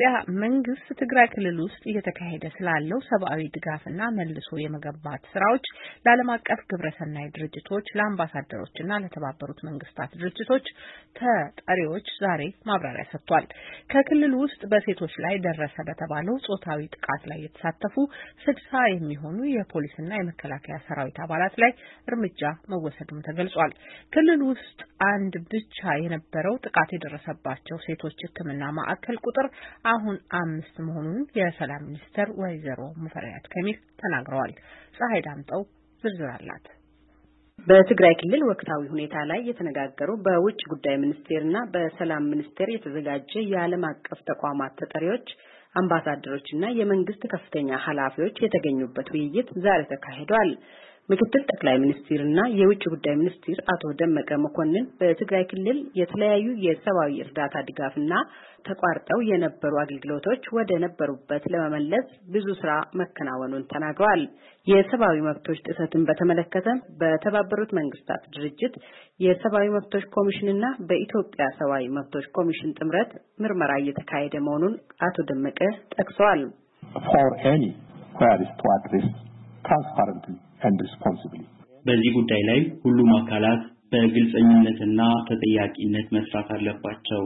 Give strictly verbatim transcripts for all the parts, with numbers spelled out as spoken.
የኢትዮጵያ መንግስት ትግራይ ክልል ውስጥ እየተካሄደ ስላለው ሰብአዊ ድጋፍና መልሶ የመገንባት ስራዎች ለዓለም አቀፍ ግብረሰናይ ድርጅቶች፣ ለአምባሳደሮችና ለተባበሩት መንግስታት ድርጅቶች ተጠሪዎች ዛሬ ማብራሪያ ሰጥቷል። ከክልሉ ውስጥ በሴቶች ላይ ደረሰ በተባለው ጾታዊ ጥቃት ላይ የተሳተፉ ስድሳ የሚሆኑ የፖሊስና የመከላከያ ሰራዊት አባላት ላይ እርምጃ መወሰዱም ተገልጿል። ክልሉ ውስጥ አንድ ብቻ የነበረው ጥቃት የደረሰባቸው ሴቶች ሕክምና ማዕከል ቁጥር አሁን አምስት መሆኑን የሰላም ሚኒስትር ወይዘሮ ሙፈሪያት ካሚል ተናግረዋል። ፀሐይ ዳምጠው ዝርዝር አላት። በትግራይ ክልል ወቅታዊ ሁኔታ ላይ የተነጋገሩ በውጭ ጉዳይ ሚኒስቴርና በሰላም ሚኒስቴር የተዘጋጀ የዓለም አቀፍ ተቋማት ተጠሪዎች፣ አምባሳደሮችና የመንግስት ከፍተኛ ኃላፊዎች የተገኙበት ውይይት ዛሬ ተካሂዷል። ምክትል ጠቅላይ ሚኒስትርና የውጭ ጉዳይ ሚኒስትር አቶ ደመቀ መኮንን በትግራይ ክልል የተለያዩ የሰብአዊ እርዳታ ድጋፍና ተቋርጠው የነበሩ አገልግሎቶች ወደ ነበሩበት ለመመለስ ብዙ ስራ መከናወኑን ተናግረዋል። የሰብአዊ መብቶች ጥሰትን በተመለከተ በተባበሩት መንግስታት ድርጅት የሰብአዊ መብቶች ኮሚሽንና በኢትዮጵያ ሰብአዊ መብቶች ኮሚሽን ጥምረት ምርመራ እየተካሄደ መሆኑን አቶ ደመቀ ጠቅሰዋል። For any queries to address transparently and responsibly. በዚህ ጉዳይ ላይ ሁሉም አካላት በግልጽኝነትና ተጠያቂነት መስራት አለባቸው።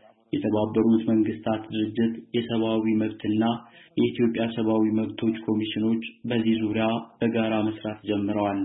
የተባበሩት መንግስታት ድርጅት የሰብአዊ መብትና የኢትዮጵያ ሰብአዊ መብቶች ኮሚሽኖች በዚህ ዙሪያ በጋራ መስራት ጀምረዋል።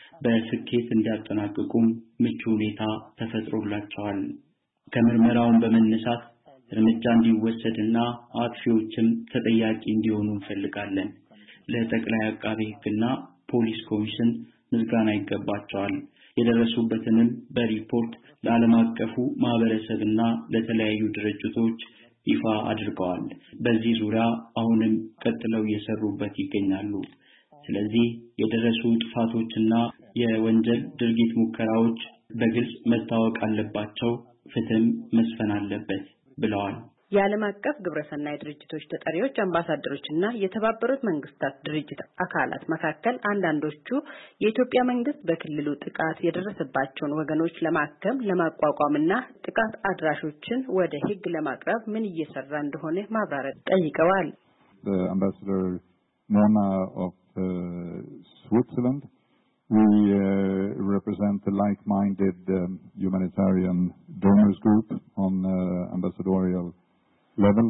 በስኬት እንዲያጠናቅቁም ምቹ ሁኔታ ተፈጥሮላቸዋል። ከምርመራውን በመነሳት እርምጃ እንዲወሰድና አጥፊዎችም ተጠያቂ እንዲሆኑ እንፈልጋለን። ለጠቅላይ አቃቤ ሕግና ፖሊስ ኮሚሽን ምስጋና ይገባቸዋል። የደረሱበትንም በሪፖርት ለዓለም አቀፉ ማህበረሰብና ለተለያዩ ድርጅቶች ይፋ አድርገዋል። በዚህ ዙሪያ አሁንም ቀጥለው እየሰሩበት ይገኛሉ። ስለዚህ የደረሱ ጥፋቶችና የወንጀል ድርጊት ሙከራዎች በግልጽ መታወቅ አለባቸው፣ ፍትህም መስፈን አለበት ብለዋል። የዓለም አቀፍ ግብረሰናይ ድርጅቶች ተጠሪዎች፣ አምባሳደሮችና የተባበሩት መንግስታት ድርጅት አካላት መካከል አንዳንዶቹ የኢትዮጵያ መንግስት በክልሉ ጥቃት የደረሰባቸውን ወገኖች ለማከም ለማቋቋምና ጥቃት አድራሾችን ወደ ህግ ለማቅረብ ምን እየሰራ እንደሆነ ማብራሪያ ጠይቀዋል። Ambassador Mona of uh, Switzerland, we uh, represent the like-minded um, humanitarian donors group on uh, ambassadorial level.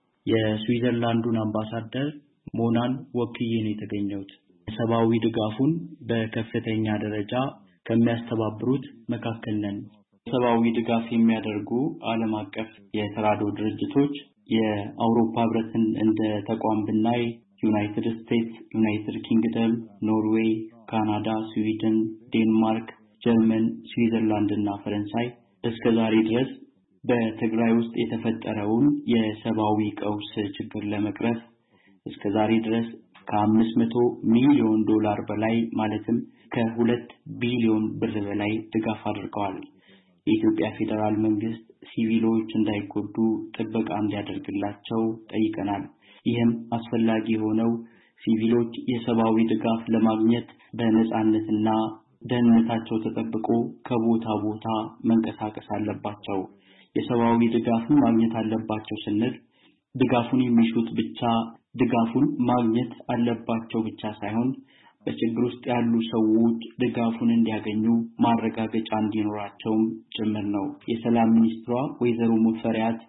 የስዊዘርላንዱን አምባሳደር ሞናን ወክዬ ነው የተገኘሁት። ሰብአዊ ድጋፉን በከፍተኛ ደረጃ ከሚያስተባብሩት መካከል ነን። ሰብአዊ ድጋፍ የሚያደርጉ ዓለም አቀፍ የተራድኦ ድርጅቶች የአውሮፓ ህብረትን እንደ ተቋም ብናይ ዩናይትድ ስቴትስ፣ ዩናይትድ ኪንግደም፣ ኖርዌይ፣ ካናዳ፣ ስዊድን፣ ዴንማርክ፣ ጀርመን፣ ስዊዘርላንድ እና ፈረንሳይ እስከዛሬ ድረስ በትግራይ ውስጥ የተፈጠረውን የሰብአዊ ቀውስ ችግር ለመቅረፍ እስከዛሬ ድረስ ከአምስት መቶ ሚሊዮን ዶላር በላይ ማለትም ከሁለት ቢሊዮን ብር በላይ ድጋፍ አድርገዋል። የኢትዮጵያ ፌደራል መንግስት ሲቪሎች እንዳይጎዱ ጥበቃ እንዲያደርግላቸው ጠይቀናል። ይህም አስፈላጊ ሆነው ሲቪሎች የሰብአዊ ድጋፍ ለማግኘት በነጻነትና ደህንነታቸው ተጠብቆ ከቦታ ቦታ መንቀሳቀስ አለባቸው። የሰብአዊ ድጋፍን ማግኘት አለባቸው ስንል ድጋፉን የሚሹት ብቻ ድጋፉን ማግኘት አለባቸው ብቻ ሳይሆን በችግር ውስጥ ያሉ ሰዎች ድጋፉን እንዲያገኙ ማረጋገጫ እንዲኖራቸውም ጭምር ነው። የሰላም ሚኒስትሯ ወይዘሮ ሙፈሪያት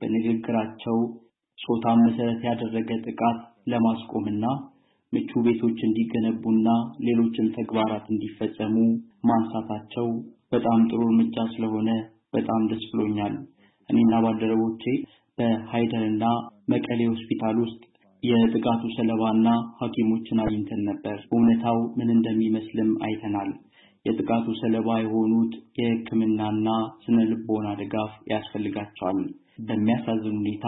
በንግግራቸው ጾታን መሰረት ያደረገ ጥቃት ለማስቆምና ምቹ ቤቶች እንዲገነቡና ሌሎችም ተግባራት እንዲፈጸሙ ማንሳታቸው በጣም ጥሩ እርምጃ ስለሆነ በጣም ደስ ብሎኛል። እኔና ባልደረቦቼ በሃይደርና መቀሌ ሆስፒታል ውስጥ የጥቃቱ ሰለባና ሐኪሞችን አግኝተን ነበር። እውነታው ምን እንደሚመስልም አይተናል። የጥቃቱ ሰለባ የሆኑት የሕክምናና ስነ ልቦና ድጋፍ ያስፈልጋቸዋል። በሚያሳዝን ሁኔታ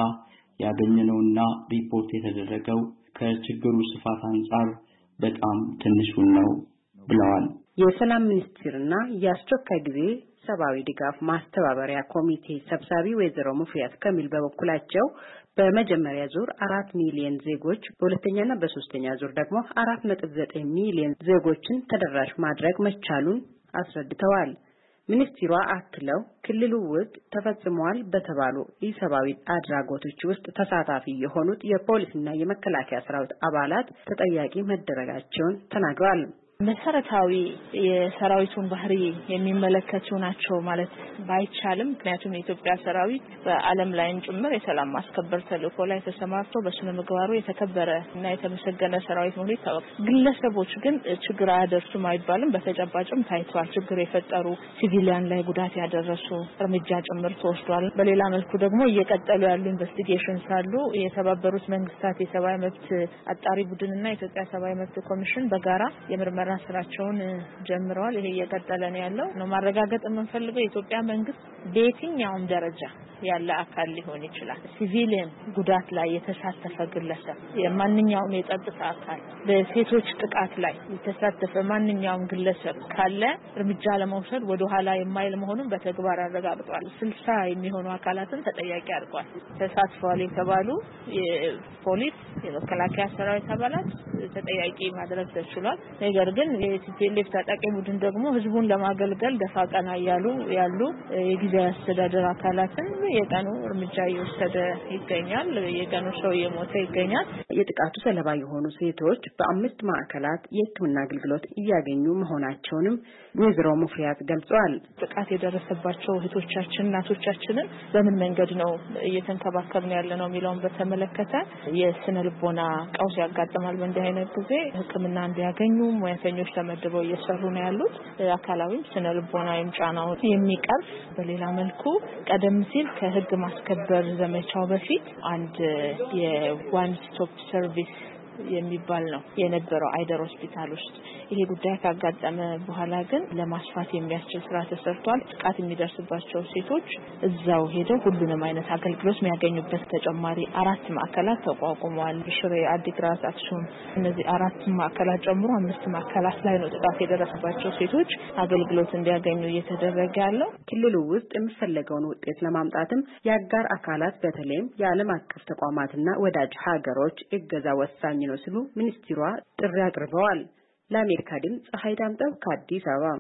ያገኘነውና ሪፖርት የተደረገው ከችግሩ ስፋት አንፃር በጣም ትንሹን ነው ብለዋል። የሰላም ሚኒስትርና የአስቸኳይ ጊዜ ሰብአዊ ድጋፍ ማስተባበሪያ ኮሚቴ ሰብሳቢ ወይዘሮ ሙፈሪያት ካሚል በበኩላቸው በመጀመሪያ ዙር አራት ሚሊዮን ዜጎች በሁለተኛና በሶስተኛ ዙር ደግሞ አራት ነጥብ ዘጠኝ ሚሊዮን ዜጎችን ተደራሽ ማድረግ መቻሉን አስረድተዋል። ሚኒስትሯ አክለው ክልሉ ውስጥ ተፈጽሟል በተባሉ ኢሰብአዊ አድራጎቶች ውስጥ ተሳታፊ የሆኑት የፖሊስና የመከላከያ ሰራዊት አባላት ተጠያቂ መደረጋቸውን ተናግረዋል። መሰረታዊ የሰራዊቱን ባህሪ የሚመለከቱ ናቸው ማለት ባይቻልም ምክንያቱም የኢትዮጵያ ሰራዊት በዓለም ላይም ጭምር የሰላም ማስከበር ተልዕኮ ላይ ተሰማርቶ በስነ ምግባሩ የተከበረ እና የተመሰገነ ሰራዊት መሆኑ ይታወቃል። ግለሰቦች ግን ችግር አያደርሱም አይባልም። በተጨባጭም ታይቷል። ችግር የፈጠሩ ሲቪሊያን ላይ ጉዳት ያደረሱ እርምጃ ጭምር ተወስዷል። በሌላ መልኩ ደግሞ እየቀጠሉ ያሉ ኢንቨስቲጌሽንስ አሉ። የተባበሩት መንግስታት የሰብአዊ መብት አጣሪ ቡድንና የኢትዮጵያ ሰብአዊ መብት ኮሚሽን በጋራ የምርመራ ስራቸውን ጀምረዋል። ይሄ እየቀጠለ ነው ያለው ነው። ማረጋገጥ የምንፈልገው የኢትዮጵያ መንግስት በየትኛውም ደረጃ ያለ አካል ሊሆን ይችላል ሲቪሊያን ጉዳት ላይ የተሳተፈ ግለሰብ የማንኛውም የጸጥታ አካል በሴቶች ጥቃት ላይ የተሳተፈ ማንኛውም ግለሰብ ካለ እርምጃ ለመውሰድ ወደ ኋላ የማይል መሆኑን በተግባር አረጋግጧል። ስልሳ የሚሆኑ አካላትን ተጠያቂ አድርጓል። ተሳትፈዋል የተባሉ የፖሊስ የመከላከያ ሰራዊት አባላት ተጠያቂ ማድረግ ተችሏል። ነገር ግን የቲፒኤልኤፍ ታጣቂ ቡድን ደግሞ ህዝቡን ለማገልገል ደፋ ቀና ያሉ ያሉ የጊዜያዊ አስተዳደር አካላትን የቀኑ እርምጃ እየወሰደ ይገኛል። የቀኑ ሰው እየሞተ ይገኛል። የጥቃቱ ሰለባ የሆኑ ሴቶች በአምስት ማዕከላት የሕክምና አገልግሎት እያገኙ መሆናቸውንም ወይዘሮ ሙፍሪያት ገልጸዋል። ጥቃት የደረሰባቸው እህቶቻችን እናቶቻችንን በምን መንገድ ነው እየተንከባከብን ያለነው የሚለውን በተመለከተ የስነ ልቦና ቀውስ ያጋጥማል። በእንዲህ አይነት ጊዜ ሕክምና እንዲያገኙ ሙያተኞች ተመድበው እየሰሩ ነው ያሉት። አካላዊም ስነ ልቦናዊም ጫናውን የሚቀርፍ በሌላ መልኩ ቀደም ሲል ከህግ ማስከበር ዘመቻው በፊት አንድ የዋን ስቶፕ ሰርቪስ የሚባል ነው የነበረው አይደር ሆስፒታል ውስጥ። ይሄ ጉዳይ ካጋጠመ በኋላ ግን ለማስፋት የሚያስችል ስራ ተሰርቷል። ጥቃት የሚደርስባቸው ሴቶች እዛው ሄደው ሁሉንም አይነት አገልግሎት የሚያገኙበት ተጨማሪ አራት ማዕከላት ተቋቁመዋል። ሽሬ፣ አዲግራት፣ አክሱም እነዚህ አራት ማዕከላት ጨምሮ አምስት ማዕከላት ላይ ነው ጥቃት የደረሰባቸው ሴቶች አገልግሎት እንዲያገኙ እየተደረገ ያለው። ክልሉ ውስጥ የሚፈለገውን ውጤት ለማምጣትም የአጋር አካላት በተለይም የዓለም አቀፍ ተቋማትና ወዳጅ ሀገሮች እገዛ ወሳኝ ነው ሲሉ ሚኒስትሯ ጥሪ አቅርበዋል። ለአሜሪካ ድምፅ ፀሐይ ዳምጠው ከአዲስ አበባ